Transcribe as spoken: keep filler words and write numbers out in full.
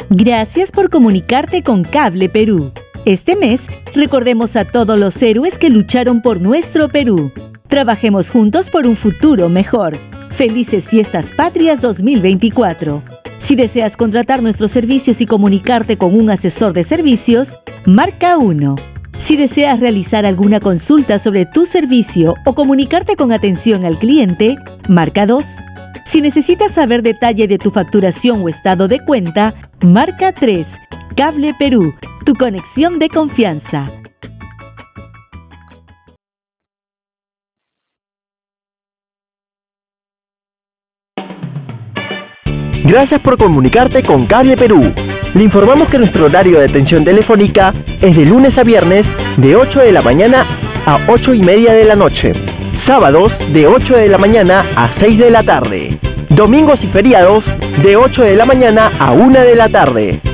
Gracias por comunicarte con Cable Perú. Este mes, recordemos a todos los héroes que lucharon por nuestro Perú. Trabajemos juntos por un futuro mejor. Felices Fiestas Patrias dos mil veinticuatro. Si deseas contratar nuestros servicios y comunicarte con un asesor de servicios, marca uno. Si deseas realizar alguna consulta sobre tu servicio o comunicarte con atención al cliente, marca dos. Si necesitas saber detalle de tu facturación o estado de cuenta, marca tres. Cable Perú, tu conexión de confianza. Gracias por comunicarte con Cable Perú. Le informamos que nuestro horario de atención telefónica es de lunes a viernes de ocho de la mañana a ocho y media de la noche. Sábados de ocho de la mañana a seis de la tarde. Domingos y feriados de ocho de la mañana a una de la tarde.